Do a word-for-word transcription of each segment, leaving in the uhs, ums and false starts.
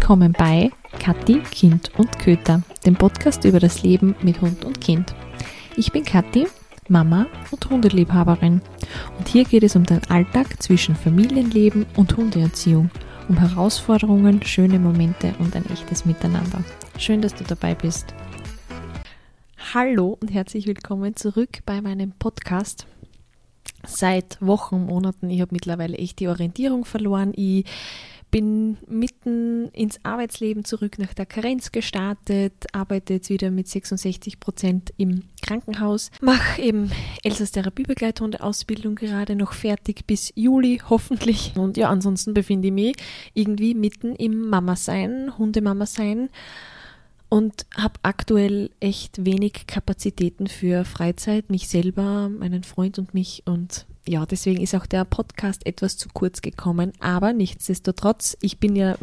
willkommen bei Kathi, Kind und Köter, dem Podcast über das Leben mit Hund und Kind. Ich bin Kathi, Mama und Hundeliebhaberin und hier geht es um den Alltag zwischen Familienleben und Hundeerziehung, um Herausforderungen, schöne Momente und ein echtes Miteinander. Schön, dass du dabei bist. Hallo und herzlich willkommen zurück bei meinem Podcast. Seit Wochen, Monaten, ich habe mittlerweile echt die Orientierung verloren. Ich bin mitten ins Arbeitsleben zurück nach der Karenz gestartet, arbeite jetzt wieder mit sechsundsechzig Prozent im Krankenhaus, mache eben Elsas Therapiebegleithunde-Ausbildung gerade noch fertig bis Juli, hoffentlich. Und ja, ansonsten befinde ich mich irgendwie mitten im Mama-Sein, Hundemama-Sein und habe aktuell echt wenig Kapazitäten für Freizeit, mich selber, meinen Freund und mich und ja, deswegen ist auch der Podcast etwas zu kurz gekommen, aber nichtsdestotrotz, ich bin ja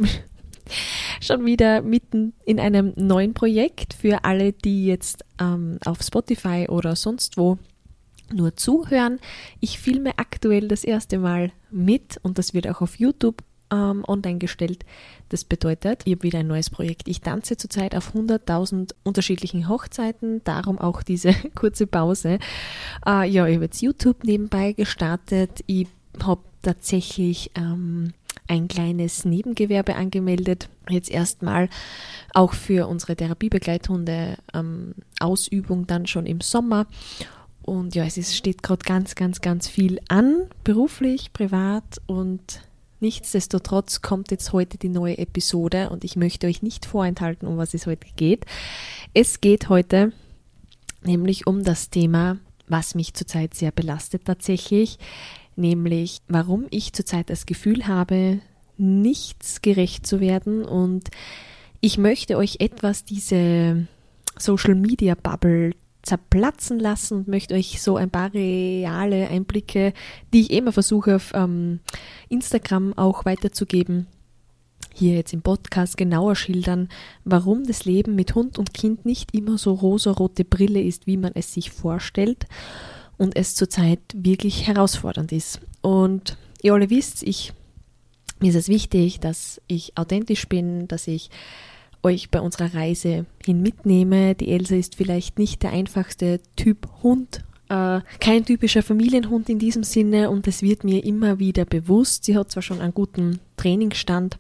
schon wieder mitten in einem neuen Projekt für alle, die jetzt ähm, auf Spotify oder sonst wo nur zuhören. Ich filme aktuell das erste Mal mit und das wird auch auf YouTube ähm, online gestellt. Das bedeutet, ich habe wieder ein neues Projekt. Ich tanze zurzeit auf hunderttausend unterschiedlichen Hochzeiten, darum auch diese kurze Pause. Äh, ja, ich habe jetzt YouTube nebenbei gestartet. Ich habe tatsächlich ähm, ein kleines Nebengewerbe angemeldet. Jetzt erstmal auch für unsere Therapiebegleithunde ähm, Ausübung dann schon im Sommer. Und ja, es ist, steht gerade ganz, ganz, ganz viel an, beruflich, privat und nichtsdestotrotz kommt jetzt heute die neue Episode und ich möchte euch nicht vorenthalten, um was es heute geht. Es geht heute nämlich um das Thema, was mich zurzeit sehr belastet tatsächlich, nämlich warum ich zurzeit das Gefühl habe, nichts gerecht zu werden und ich möchte euch etwas diese Social Media Bubble zerplatzen lassen und möchte euch so ein paar reale Einblicke, die ich immer versuche auf ähm, Instagram auch weiterzugeben, hier jetzt im Podcast genauer schildern, warum das Leben mit Hund und Kind nicht immer so rosarote Brille ist, wie man es sich vorstellt und es zurzeit wirklich herausfordernd ist. Und ihr alle wisst, ich, mir ist es wichtig, dass ich authentisch bin, dass ich euch bei unserer Reise hin mitnehme. Die Elsa ist vielleicht nicht der einfachste Typ Hund, äh, kein typischer Familienhund in diesem Sinne und es wird mir immer wieder bewusst. Sie hat zwar schon einen guten Trainingsstand,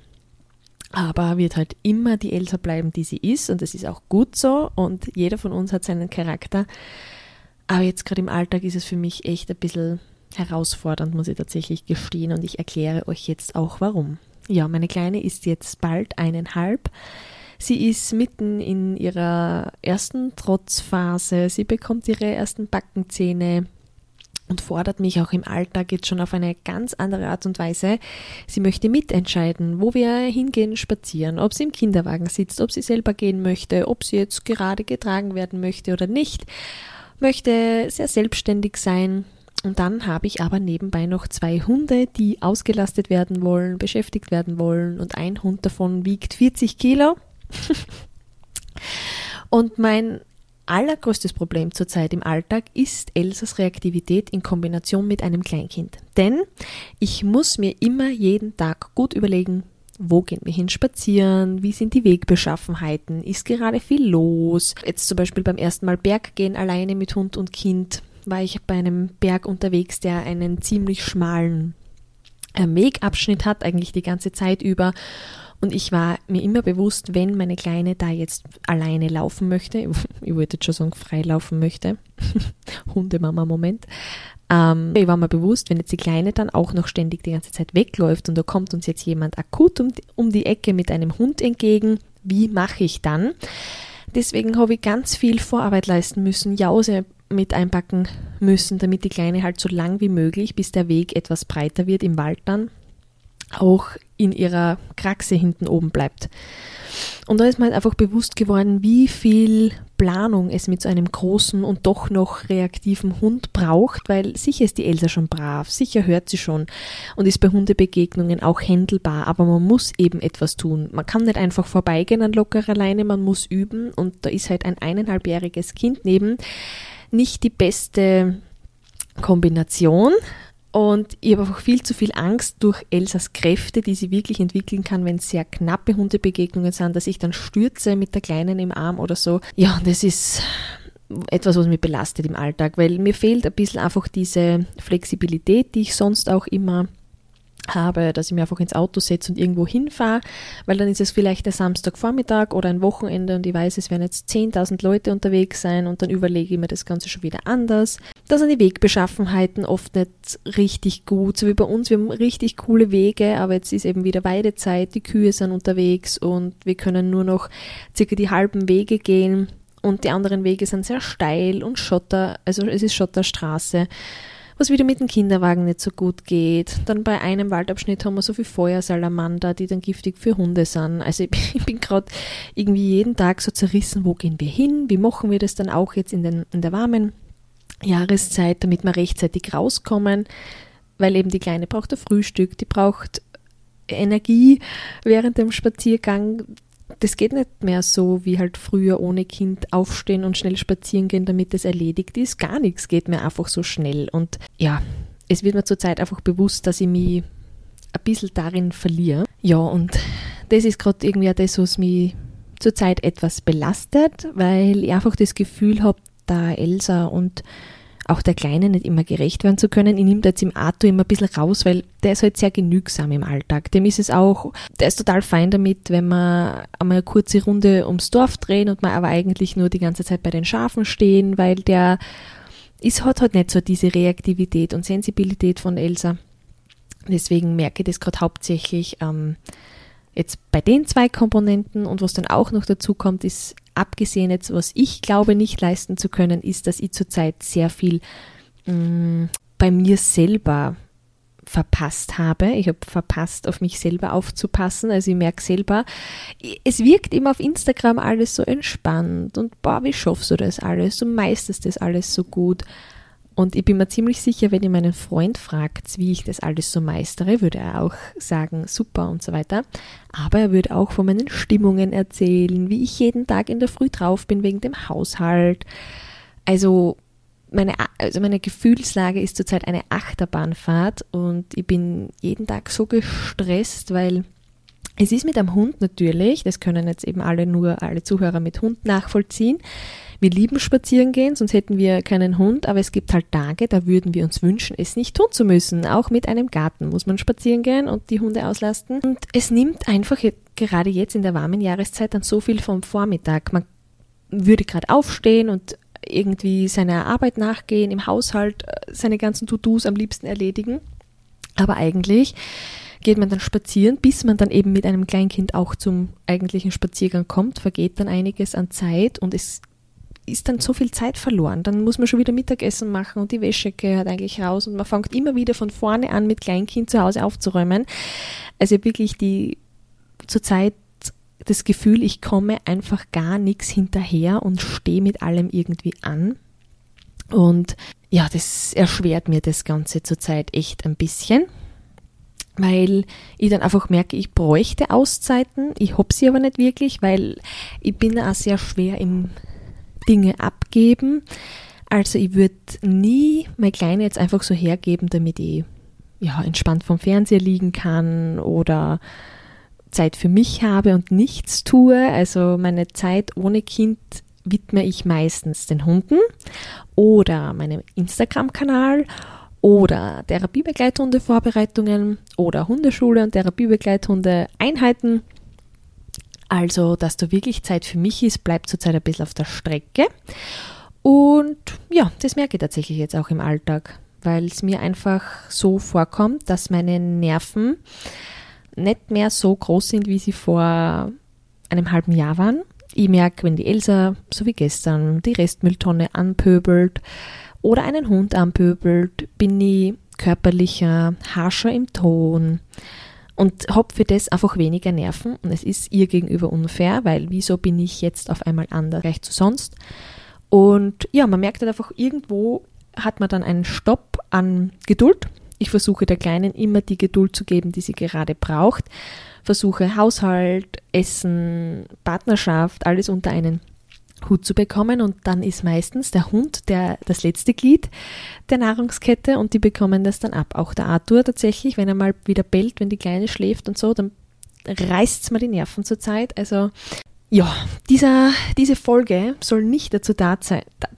aber wird halt immer die Elsa bleiben, die sie ist und das ist auch gut so und jeder von uns hat seinen Charakter. Aber jetzt gerade im Alltag ist es für mich echt ein bisschen herausfordernd, muss ich tatsächlich gestehen und ich erkläre euch jetzt auch warum. Ja, meine Kleine ist jetzt bald eineinhalb. Sie ist mitten in ihrer ersten Trotzphase, sie bekommt ihre ersten Backenzähne und fordert mich auch im Alltag jetzt schon auf eine ganz andere Art und Weise. Sie möchte mitentscheiden, wo wir hingehen, spazieren, ob sie im Kinderwagen sitzt, ob sie selber gehen möchte, ob sie jetzt gerade getragen werden möchte oder nicht, möchte sehr selbstständig sein. Und dann habe ich aber nebenbei noch zwei Hunde, die ausgelastet werden wollen, beschäftigt werden wollen und ein Hund davon wiegt vierzig Kilo. Und mein allergrößtes Problem zurzeit im Alltag ist Elsas Reaktivität in Kombination mit einem Kleinkind. Denn ich muss mir immer jeden Tag gut überlegen, wo gehen wir hin spazieren, wie sind die Wegbeschaffenheiten, ist gerade viel los. Jetzt zum Beispiel beim ersten Mal Berggehen alleine mit Hund und Kind war ich bei einem Berg unterwegs, der einen ziemlich schmalen Wegabschnitt hat, eigentlich die ganze Zeit über. Und ich war mir immer bewusst, wenn meine Kleine da jetzt alleine laufen möchte, ich wollte jetzt schon sagen, frei laufen möchte, Hundemama-Moment, ähm, ich war mir bewusst, wenn jetzt die Kleine dann auch noch ständig die ganze Zeit wegläuft und da kommt uns jetzt jemand akut um die, um die Ecke mit einem Hund entgegen, wie mache ich dann? Deswegen habe ich ganz viel Vorarbeit leisten müssen, Jause mit einpacken müssen, damit die Kleine halt so lang wie möglich, bis der Weg etwas breiter wird im Wald dann, auch in ihrer Kraxe hinten oben bleibt. Und da ist mir halt einfach bewusst geworden, wie viel Planung es mit so einem großen und doch noch reaktiven Hund braucht, weil sicher ist die Elsa schon brav, sicher hört sie schon und ist bei Hundebegegnungen auch händelbar, aber man muss eben etwas tun. Man kann nicht einfach vorbeigehen an lockerer Leine, man muss üben und da ist halt ein eineinhalbjähriges Kind neben nicht die beste Kombination. Und ich habe einfach viel zu viel Angst durch Elsas Kräfte, die sie wirklich entwickeln kann, wenn es sehr knappe Hundebegegnungen sind, dass ich dann stürze mit der Kleinen im Arm oder so. Ja, und das ist etwas, was mich belastet im Alltag, weil mir fehlt ein bisschen einfach diese Flexibilität, die ich sonst auch immer habe, dass ich mir einfach ins Auto setze und irgendwo hinfahre, weil dann ist es vielleicht der Samstagvormittag oder ein Wochenende und ich weiß, es werden jetzt zehntausend Leute unterwegs sein und dann überlege ich mir das Ganze schon wieder anders. Da sind die Wegbeschaffenheiten oft nicht richtig gut, so wie bei uns, wir haben richtig coole Wege, aber jetzt ist eben wieder Weidezeit, die Kühe sind unterwegs und wir können nur noch circa die halben Wege gehen und die anderen Wege sind sehr steil und Schotter, also es ist Schotterstraße, was wieder mit dem Kinderwagen nicht so gut geht. Dann bei einem Waldabschnitt haben wir so viel Feuersalamander, die dann giftig für Hunde sind. Also ich bin, ich bin gerade irgendwie jeden Tag so zerrissen, wo gehen wir hin, wie machen wir das dann auch jetzt in, den, in der warmen Jahreszeit, damit wir rechtzeitig rauskommen, weil eben die Kleine braucht ein Frühstück, die braucht Energie während dem Spaziergang. Das geht nicht mehr so wie halt früher ohne Kind aufstehen und schnell spazieren gehen, damit es erledigt ist. Gar nichts geht mir einfach so schnell. Und ja, es wird mir zurzeit einfach bewusst, dass ich mich ein bisschen darin verliere. Ja, und das ist gerade irgendwie auch das, was mich zurzeit etwas belastet, weil ich einfach das Gefühl habe, da Elsa und auch der Kleine nicht immer gerecht werden zu können. Ich nehme da jetzt im Arthur immer ein bisschen raus, weil der ist halt sehr genügsam im Alltag. Dem ist es auch, der ist total fein damit, wenn wir einmal eine kurze Runde ums Dorf drehen und wir aber eigentlich nur die ganze Zeit bei den Schafen stehen, weil der ist, hat halt nicht so diese Reaktivität und Sensibilität von Elsa. Deswegen merke ich das gerade hauptsächlich ähm, jetzt bei den zwei Komponenten und was dann auch noch dazu kommt, ist abgesehen jetzt, was ich glaube nicht leisten zu können, ist, dass ich zurzeit sehr viel mh, bei mir selber verpasst habe. Ich habe verpasst, auf mich selber aufzupassen. Also ich merke selber, es wirkt immer auf Instagram alles so entspannt und boah, wie schaffst du das alles? Du meisterst das alles so gut. Und ich bin mir ziemlich sicher, wenn ihr meinen Freund fragt, wie ich das alles so meistere, würde er auch sagen, super und so weiter. Aber er würde auch von meinen Stimmungen erzählen, wie ich jeden Tag in der Früh drauf bin wegen dem Haushalt. Also meine, also meine Gefühlslage ist zurzeit eine Achterbahnfahrt und ich bin jeden Tag so gestresst, weil es ist mit einem Hund natürlich, das können jetzt eben alle nur alle Zuhörer mit Hund nachvollziehen. Wir lieben spazieren gehen, sonst hätten wir keinen Hund, aber es gibt halt Tage, da würden wir uns wünschen, es nicht tun zu müssen. Auch mit einem Garten muss man spazieren gehen und die Hunde auslasten. Und es nimmt einfach gerade jetzt in der warmen Jahreszeit dann so viel vom Vormittag. Man würde gerade aufstehen und irgendwie seiner Arbeit nachgehen, im Haushalt seine ganzen To-Dos am liebsten erledigen. Aber eigentlich geht man dann spazieren, bis man dann eben mit einem Kleinkind auch zum eigentlichen Spaziergang kommt, vergeht dann einiges an Zeit und es ist dann so viel Zeit verloren. Dann muss man schon wieder Mittagessen machen und die Wäsche gehört eigentlich raus und man fängt immer wieder von vorne an mit Kleinkind zu Hause aufzuräumen. Also ich habe wirklich die zurzeit das Gefühl, ich komme einfach gar nichts hinterher und stehe mit allem irgendwie an. Und ja, das erschwert mir das Ganze zurzeit echt ein bisschen, weil ich dann einfach merke, ich bräuchte Auszeiten. Ich habe sie aber nicht wirklich, weil ich bin auch sehr schwer im Dinge abgeben. Also ich würde nie meine Kleine jetzt einfach so hergeben, damit ich ja, entspannt vom Fernseher liegen kann oder Zeit für mich habe und nichts tue. Also meine Zeit ohne Kind widme ich meistens den Hunden oder meinem Instagram-Kanal oder Therapiebegleithunde-Vorbereitungen oder Hundeschule und Therapiebegleithunde-Einheiten. Also, dass da wirklich Zeit für mich ist, bleibt zurzeit ein bisschen auf der Strecke. Und ja, das merke ich tatsächlich jetzt auch im Alltag, weil es mir einfach so vorkommt, dass meine Nerven nicht mehr so groß sind, wie sie vor einem halben Jahr waren. Ich merke, wenn die Elsa, so wie gestern, die Restmülltonne anpöbelt oder einen Hund anpöbelt, bin ich körperlicher, harscher im Ton und habe für das einfach weniger Nerven. Und es ist ihr gegenüber unfair, weil wieso bin ich jetzt auf einmal anders gleich zu sonst? Und ja, man merkt halt einfach, irgendwo hat man dann einen Stopp an Geduld. Ich versuche der Kleinen immer die Geduld zu geben, die sie gerade braucht. Versuche Haushalt, Essen, Partnerschaft, alles unter einen Hut zu bekommen und dann ist meistens der Hund der, das letzte Glied der Nahrungskette und die bekommen das dann ab. Auch der Arthur tatsächlich, wenn er mal wieder bellt, wenn die Kleine schläft und so, dann reißt es mir die Nerven zur Zeit. Also ja, dieser, diese Folge soll nicht dazu da sein, da,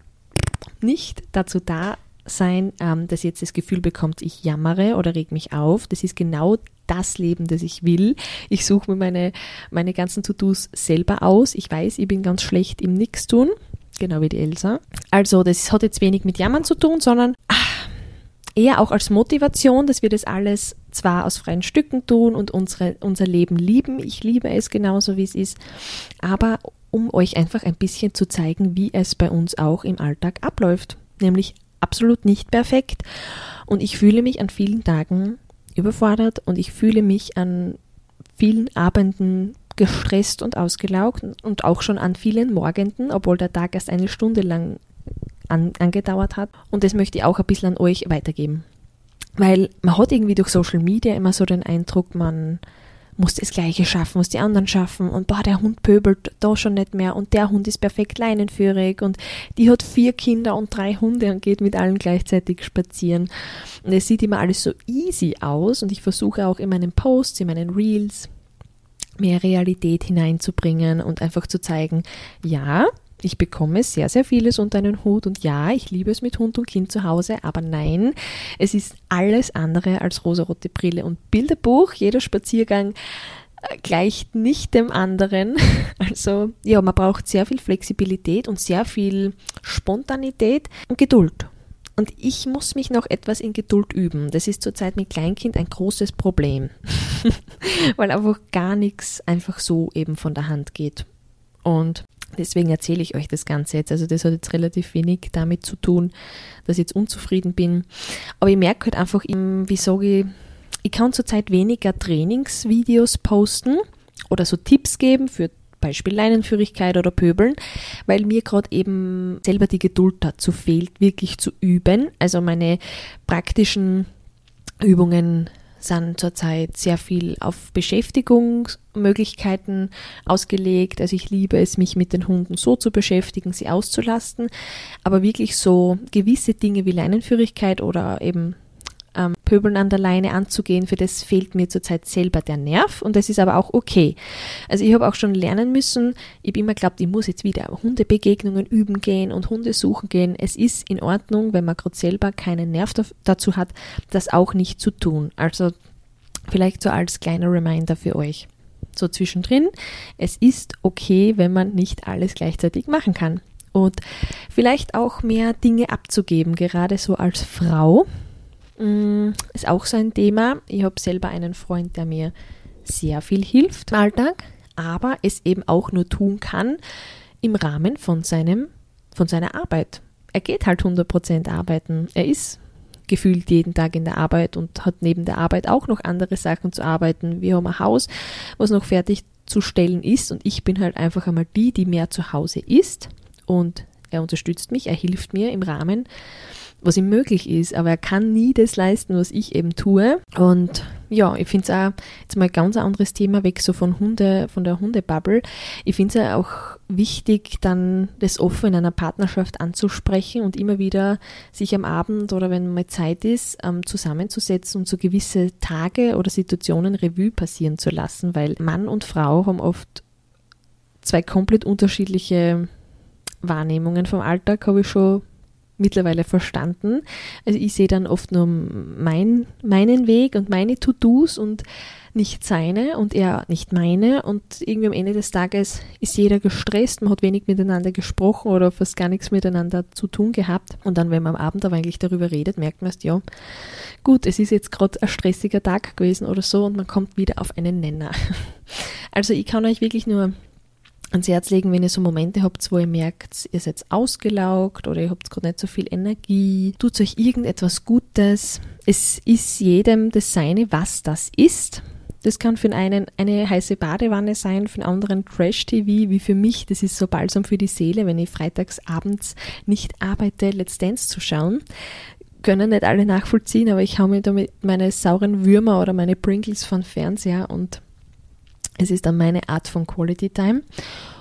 nicht dazu da sein, ähm, dass ihr jetzt das Gefühl bekommt, ich jammere oder reg mich auf. Das ist genau das Leben, das ich will. Ich suche mir meine, meine ganzen To-Dos selber aus. Ich weiß, ich bin ganz schlecht im Nix-Tun, genau wie die Elsa. Also das hat jetzt wenig mit Jammern zu tun, sondern ach, eher auch als Motivation, dass wir das alles zwar aus freien Stücken tun und unsere, unser Leben lieben. Ich liebe es genauso, wie es ist, aber um euch einfach ein bisschen zu zeigen, wie es bei uns auch im Alltag abläuft. Nämlich absolut nicht perfekt. Und ich fühle mich an vielen Tagen überfordert und ich fühle mich an vielen Abenden gestresst und ausgelaugt und auch schon an vielen Morgenden, obwohl der Tag erst eine Stunde lang an, angedauert hat. Und das möchte ich auch ein bisschen an euch weitergeben. Weil man hat irgendwie durch Social Media immer so den Eindruck, man muss das Gleiche schaffen, muss die anderen schaffen und boah, der Hund pöbelt da schon nicht mehr und der Hund ist perfekt leinenführig und die hat vier Kinder und drei Hunde und geht mit allen gleichzeitig spazieren. Und es sieht immer alles so easy aus und ich versuche auch in meinen Posts, in meinen Reels mehr Realität hineinzubringen und einfach zu zeigen, ja, ich bekomme sehr, sehr vieles unter einen Hut und ja, ich liebe es mit Hund und Kind zu Hause, aber nein, es ist alles andere als rosarote Brille und Bilderbuch. Jeder Spaziergang gleicht nicht dem anderen. Also ja, man braucht sehr viel Flexibilität und sehr viel Spontanität und Geduld. Und ich muss mich noch etwas in Geduld üben. Das ist zurzeit mit Kleinkind ein großes Problem, weil einfach gar nichts einfach so eben von der Hand geht. Und deswegen erzähle ich euch das Ganze jetzt. Also das hat jetzt relativ wenig damit zu tun, dass ich jetzt unzufrieden bin. Aber ich merke halt einfach, wie sage ich, ich kann zurzeit weniger Trainingsvideos posten oder so Tipps geben für Beispiel Leinenführigkeit oder Pöbeln, weil mir gerade eben selber die Geduld dazu fehlt, wirklich zu üben. Also meine praktischen Übungen sind zurzeit sehr viel auf Beschäftigungsmöglichkeiten ausgelegt. Also ich liebe es, mich mit den Hunden so zu beschäftigen, sie auszulasten. Aber wirklich so gewisse Dinge wie Leinenführigkeit oder eben ähm, Pöbeln an der Leine anzugehen, für das fehlt mir zurzeit selber der Nerv und das ist aber auch okay. Also ich habe auch schon lernen müssen, ich habe immer geglaubt, ich muss jetzt wieder Hundebegegnungen üben gehen und Hunde suchen gehen. Es ist in Ordnung, wenn man gerade selber keinen Nerv dazu hat, das auch nicht zu tun. Also vielleicht so als kleiner Reminder für euch. So zwischendrin, es ist okay, wenn man nicht alles gleichzeitig machen kann. Und vielleicht auch mehr Dinge abzugeben, gerade so als Frau. Ist auch so ein Thema. Ich habe selber einen Freund, der mir sehr viel hilft im Alltag, aber es eben auch nur tun kann im Rahmen von seinem, von seiner Arbeit. Er geht halt hundert Prozent arbeiten. Er ist gefühlt jeden Tag in der Arbeit und hat neben der Arbeit auch noch andere Sachen zu arbeiten. Wir haben ein Haus, was noch fertigzustellen ist und ich bin halt einfach einmal die, die mehr zu Hause ist und er unterstützt mich, er hilft mir im Rahmen, was ihm möglich ist, aber er kann nie das leisten, was ich eben tue. Und ja, ich finde es auch jetzt mal ein ganz anderes Thema, weg so von Hunde, von der Hundebubble. Ich finde es auch wichtig, dann das offen in einer Partnerschaft anzusprechen und immer wieder sich am Abend oder wenn mal Zeit ist, zusammenzusetzen und so gewisse Tage oder Situationen Revue passieren zu lassen, weil Mann und Frau haben oft zwei komplett unterschiedliche Wahrnehmungen vom Alltag, habe ich schon mittlerweile verstanden. Also ich sehe dann oft nur mein, meinen Weg und meine To-Dos und nicht seine und er nicht meine und irgendwie am Ende des Tages ist jeder gestresst, man hat wenig miteinander gesprochen oder fast gar nichts miteinander zu tun gehabt und dann, wenn man am Abend aber eigentlich darüber redet, merkt man erst, ja, gut, es ist jetzt gerade ein stressiger Tag gewesen oder so und man kommt wieder auf einen Nenner. Also ich kann euch wirklich nur ans Herz legen, wenn ihr so Momente habt, wo ihr merkt, ihr seid ausgelaugt oder ihr habt gerade nicht so viel Energie, tut euch irgendetwas Gutes. Es ist jedem das Seine, was das ist. Das kann für den einen eine heiße Badewanne sein, für den anderen Trash-T V, wie für mich. Das ist so balsam für die Seele, wenn ich freitags abends nicht arbeite, Let's Dance zu schauen. Können nicht alle nachvollziehen, aber ich hau mir damit meine sauren Würmer oder meine Pringles von Fernseher und es ist dann meine Art von Quality Time.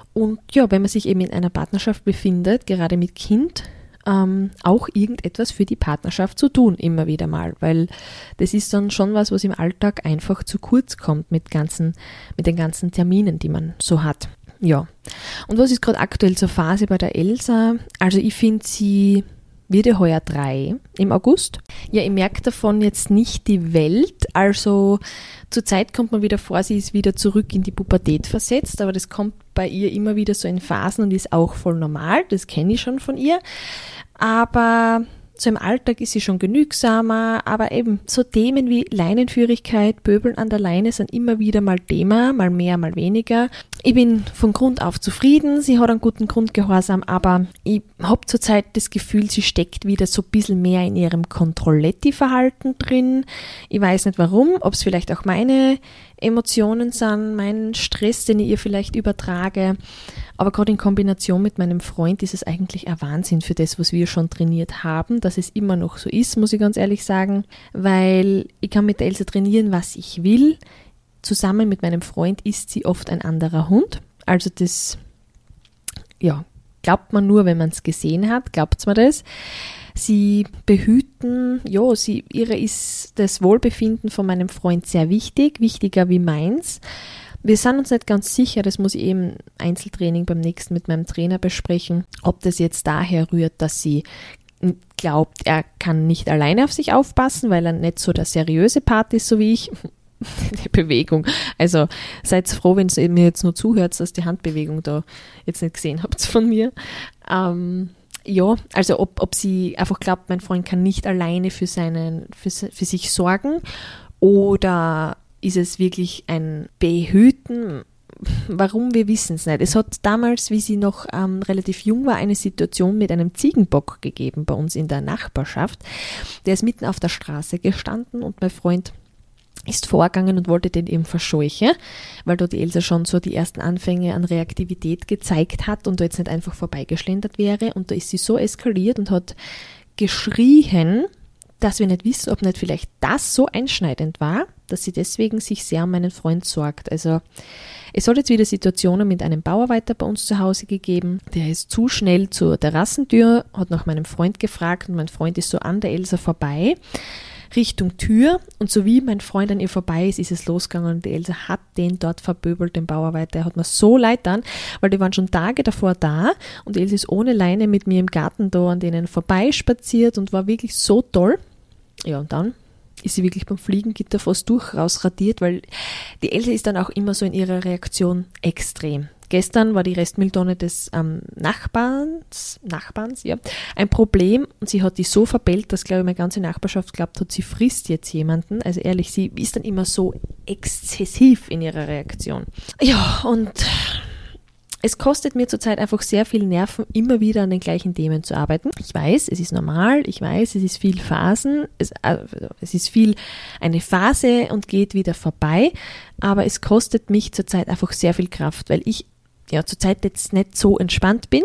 Und ja, wenn man sich eben in einer Partnerschaft befindet, gerade mit Kind, ähm, auch irgendetwas für die Partnerschaft zu tun, immer wieder mal, weil das ist dann schon was, was im Alltag einfach zu kurz kommt mit, ganzen, mit den ganzen Terminen, die man so hat. Ja, und was ist gerade aktuell zur Phase bei der Elsa? Also ich finde, sie wird ja heuer drei im August. Ja, ich merke davon jetzt nicht die Welt, also zurzeit kommt man wieder vor, sie ist wieder zurück in die Pubertät versetzt, aber das kommt bei ihr immer wieder so in Phasen und ist auch voll normal, das kenne ich schon von ihr, aber so im Alltag ist sie schon genügsamer, aber eben so Themen wie Leinenführigkeit, Pöbeln an der Leine sind immer wieder mal Thema, mal mehr, mal weniger. Ich bin von Grund auf zufrieden, sie hat einen guten Grundgehorsam, aber ich habe zurzeit das Gefühl, sie steckt wieder so ein bisschen mehr in ihrem Kontrolletti-Verhalten drin. Ich weiß nicht warum, ob es vielleicht auch meine Emotionen sind, mein Stress, den ich ihr vielleicht übertrage. Aber gerade in Kombination mit meinem Freund ist es eigentlich ein Wahnsinn für das, was wir schon trainiert haben, dass es immer noch so ist, muss ich ganz ehrlich sagen, weil ich kann mit der Elsa trainieren, was ich will. Zusammen mit meinem Freund ist sie oft ein anderer Hund. Also das, ja, glaubt man nur, wenn man es gesehen hat, glaubt man das. Sie behüten, ja, sie, ihre ist das Wohlbefinden von meinem Freund sehr wichtig, wichtiger wie meins. Wir sind uns nicht ganz sicher, das muss ich eben im Einzeltraining beim nächsten mit meinem Trainer besprechen, ob das jetzt daher rührt, dass sie glaubt, er kann nicht alleine auf sich aufpassen, weil er nicht so der seriöse Part ist, so wie ich. Die Bewegung. Also seid froh, wenn ihr mir jetzt nur zuhört, dass die Handbewegung da jetzt nicht gesehen habt von mir. Ähm, ja, also ob, ob sie einfach glaubt, mein Freund kann nicht alleine für, seinen, für, für sich sorgen oder ist es wirklich ein Behüten? Warum, wir wissen es nicht. Es hat damals, wie sie noch ähm, relativ jung war, eine Situation mit einem Ziegenbock gegeben bei uns in der Nachbarschaft. Der ist mitten auf der Straße gestanden und mein Freund ist vorgegangen und wollte den eben verscheuchen, weil da die Elsa schon so die ersten Anfänge an Reaktivität gezeigt hat und da jetzt nicht einfach vorbeigeschlendert wäre. Und da ist sie so eskaliert und hat geschrien, dass wir nicht wissen, ob nicht vielleicht das so einschneidend war, dass sie deswegen sich sehr um meinen Freund sorgt. Also es hat jetzt wieder Situationen mit einem Bauarbeiter bei uns zu Hause gegeben. Der ist zu schnell zur Terrassentür, hat nach meinem Freund gefragt und mein Freund ist so an der Elsa vorbei, Richtung Tür, und so wie mein Freund an ihr vorbei ist, ist es losgegangen und die Elsa hat den dort verböbelt, den Bauarbeiter. Er hat mir so leid getan, weil die waren schon Tage davor da und die Elsa ist ohne Leine mit mir im Garten da an denen vorbeispaziert und war wirklich so toll. Ja, und dann ist sie wirklich beim Fliegengitter fast durch rausradiert, weil die Elsa ist dann auch immer so in ihrer Reaktion extrem. Gestern war die Restmülltonne des ähm, Nachbarns, Nachbarns, ja, ein Problem und sie hat die so verbellt, dass, glaube ich, meine ganze Nachbarschaft glaubt hat, sie frisst jetzt jemanden. Also ehrlich, sie ist dann immer so exzessiv in ihrer Reaktion. Ja, und es kostet mir zurzeit einfach sehr viel Nerven, immer wieder an den gleichen Themen zu arbeiten. Ich weiß, es ist normal, ich weiß, es ist viel Phasen, es, äh, es ist viel eine Phase und geht wieder vorbei, aber es kostet mich zurzeit einfach sehr viel Kraft, weil ich ja zurzeit jetzt nicht so entspannt bin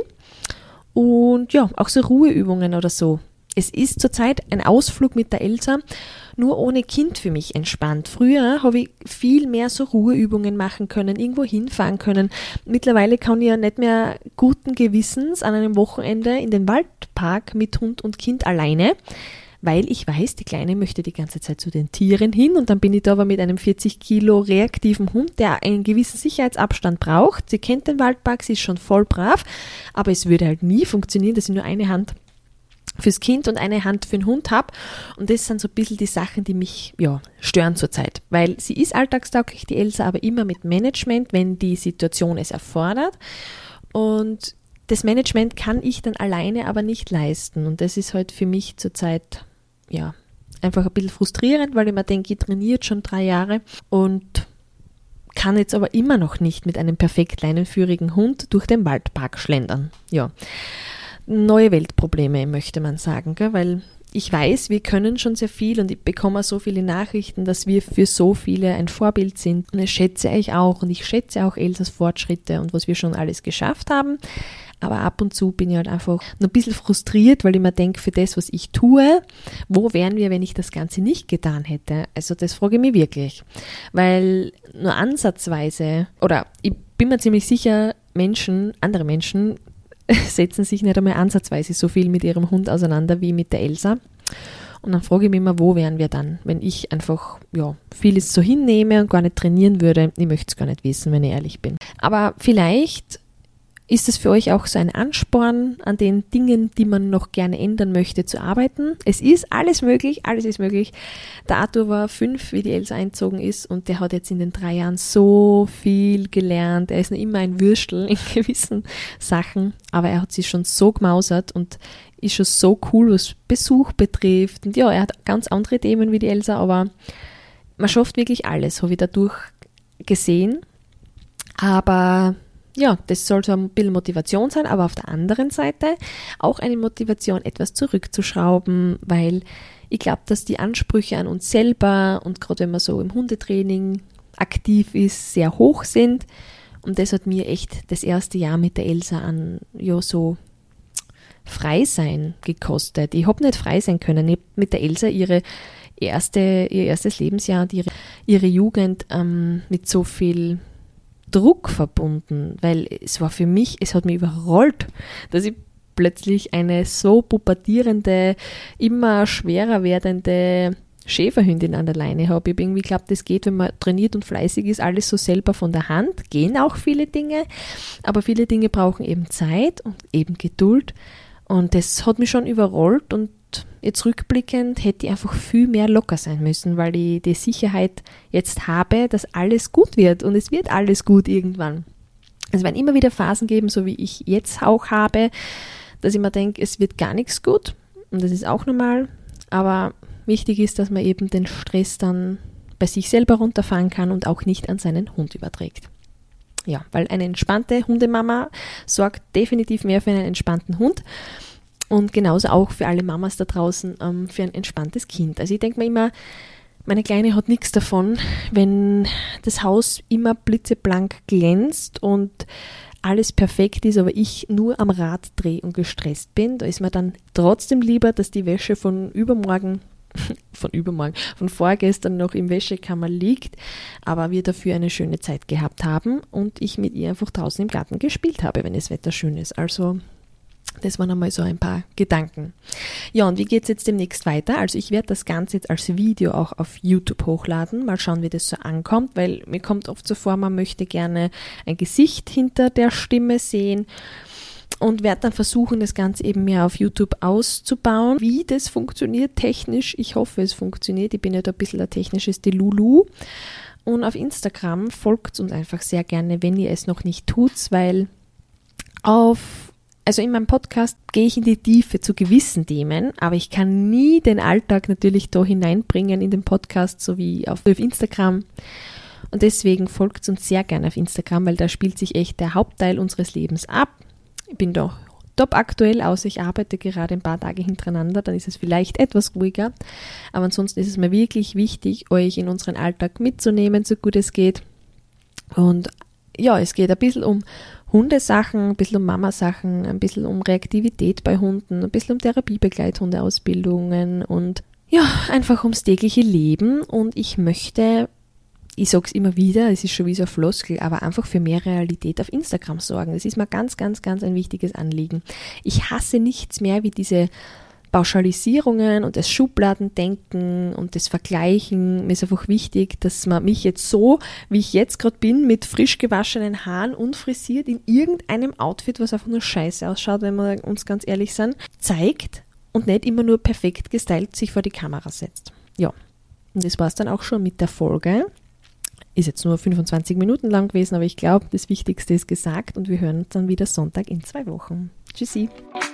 und ja, auch so Ruheübungen oder so. Es ist zurzeit ein Ausflug mit der Elsa, nur ohne Kind für mich entspannt. Früher habe ich viel mehr so Ruheübungen machen können, irgendwo hinfahren können. Mittlerweile kann ich ja nicht mehr guten Gewissens an einem Wochenende in den Waldpark mit Hund und Kind alleine, weil ich weiß, die Kleine möchte die ganze Zeit zu den Tieren hin und dann bin ich da aber mit einem vierzig Kilo reaktiven Hund, der einen gewissen Sicherheitsabstand braucht. Sie kennt den Waldpark, sie ist schon voll brav, aber es würde halt nie funktionieren, dass ich nur eine Hand fürs Kind und eine Hand für den Hund habe. Und das sind so ein bisschen die Sachen, die mich ja, stören zurzeit. Weil sie ist alltagstauglich, die Elsa, aber immer mit Management, wenn die Situation es erfordert. Und das Management kann ich dann alleine aber nicht leisten. Und das ist halt für mich zurzeit ja einfach ein bisschen frustrierend, weil ich mir denke, ich trainiert schon drei Jahre und kann jetzt aber immer noch nicht mit einem perfekt leinenführigen Hund durch den Waldpark schlendern. Ja. Neue Weltprobleme, möchte man sagen, gell? Weil ich weiß, wir können schon sehr viel und ich bekomme so viele Nachrichten, dass wir für so viele ein Vorbild sind. Und das schätze ich auch und ich schätze auch Elsas Fortschritte und was wir schon alles geschafft haben. Aber ab und zu bin ich halt einfach noch ein bisschen frustriert, weil ich mir denke, für das, was ich tue, wo wären wir, wenn ich das Ganze nicht getan hätte? Also das frage ich mich wirklich. Weil nur ansatzweise, oder ich bin mir ziemlich sicher, Menschen, andere Menschen, setzen sich nicht einmal ansatzweise so viel mit ihrem Hund auseinander wie mit der Elsa. Und dann frage ich mich immer, wo wären wir dann, wenn ich einfach ja, vieles so hinnehme und gar nicht trainieren würde. Ich möchte es gar nicht wissen, wenn ich ehrlich bin. Aber vielleicht ist es für euch auch so ein Ansporn, an den Dingen, die man noch gerne ändern möchte, zu arbeiten. Es ist alles möglich, alles ist möglich. Der Arthur war fünf, wie die Elsa eingezogen ist, und der hat jetzt in den drei Jahren so viel gelernt. Er ist noch immer ein Würstel in gewissen Sachen, aber er hat sich schon so gemausert und ist schon so cool, was Besuch betrifft. Und ja, er hat ganz andere Themen wie die Elsa, aber man schafft wirklich alles, habe ich dadurch gesehen. Aber ja, das soll so ein bisschen Motivation sein, aber auf der anderen Seite auch eine Motivation, etwas zurückzuschrauben, weil ich glaube, dass die Ansprüche an uns selber und gerade wenn man so im Hundetraining aktiv ist, sehr hoch sind. Und das hat mir echt das erste Jahr mit der Elsa an ja so frei sein gekostet. Ich habe nicht frei sein können. Ich habe mit der Elsa ihre erste, ihr erstes Lebensjahr und ihre, ihre Jugend ähm, mit so viel Druck verbunden, weil es war für mich, es hat mich überrollt, dass ich plötzlich eine so pubertierende, immer schwerer werdende Schäferhündin an der Leine habe. Ich habe irgendwie geglaubt, das geht, wenn man trainiert und fleißig ist, alles so selber von der Hand. Gehen auch viele Dinge, aber viele Dinge brauchen eben Zeit und eben Geduld. Und das hat mich schon überrollt und jetzt rückblickend hätte ich einfach viel mehr locker sein müssen, weil ich die Sicherheit jetzt habe, dass alles gut wird und es wird alles gut irgendwann. Es werden immer wieder Phasen geben, so wie ich jetzt auch habe, dass ich mir denke, es wird gar nichts gut und das ist auch normal, aber wichtig ist, dass man eben den Stress dann bei sich selber runterfahren kann und auch nicht an seinen Hund überträgt. Ja, weil eine entspannte Hundemama sorgt definitiv mehr für einen entspannten Hund. Und genauso auch für alle Mamas da draußen ähm, für ein entspanntes Kind. Also ich denke mir immer, meine Kleine hat nichts davon, wenn das Haus immer blitzeblank glänzt und alles perfekt ist, aber ich nur am Rad drehe und gestresst bin. Da ist mir dann trotzdem lieber, dass die Wäsche von übermorgen, von übermorgen, von vorgestern noch im Wäschekammer liegt, aber wir dafür eine schöne Zeit gehabt haben und ich mit ihr einfach draußen im Garten gespielt habe, wenn das Wetter schön ist. Also das waren einmal so ein paar Gedanken. Ja, und wie geht es jetzt demnächst weiter? Also ich werde das Ganze jetzt als Video auch auf YouTube hochladen. Mal schauen, wie das so ankommt, weil mir kommt oft so vor, man möchte gerne ein Gesicht hinter der Stimme sehen und werde dann versuchen, das Ganze eben mehr auf YouTube auszubauen. Wie das funktioniert technisch, ich hoffe, es funktioniert. Ich bin ja da ein bisschen ein technisches Delulu. Und auf Instagram folgt uns einfach sehr gerne, wenn ihr es noch nicht tut, weil auf Also in meinem Podcast gehe ich in die Tiefe zu gewissen Themen, aber ich kann nie den Alltag natürlich da hineinbringen in den Podcast, so wie auf Instagram. Und deswegen folgt uns sehr gerne auf Instagram, weil da spielt sich echt der Hauptteil unseres Lebens ab. Ich bin da top aktuell, außer ich arbeite gerade ein paar Tage hintereinander, dann ist es vielleicht etwas ruhiger. Aber ansonsten ist es mir wirklich wichtig, euch in unseren Alltag mitzunehmen, so gut es geht. Und ja, es geht ein bisschen um Hundesachen, ein bisschen um Mamasachen, ein bisschen um Reaktivität bei Hunden, ein bisschen um Therapiebegleithundeausbildungen und ja, einfach ums tägliche Leben. Und ich möchte, ich sage es immer wieder, es ist schon wie so eine Floskel, aber einfach für mehr Realität auf Instagram sorgen. Das ist mir ganz, ganz, ganz ein wichtiges Anliegen. Ich hasse nichts mehr wie diese Pauschalisierungen und das Schubladendenken und das Vergleichen. Mir ist einfach wichtig, dass man mich jetzt so, wie ich jetzt gerade bin, mit frisch gewaschenen Haaren, unfrisiert, in irgendeinem Outfit, was einfach nur scheiße ausschaut, wenn wir uns ganz ehrlich sind, zeigt und nicht immer nur perfekt gestylt sich vor die Kamera setzt. Ja, und das war es dann auch schon mit der Folge. Ist jetzt nur fünfundzwanzig Minuten lang gewesen, aber ich glaube, das Wichtigste ist gesagt und wir hören uns dann wieder Sonntag in zwei Wochen. Tschüssi!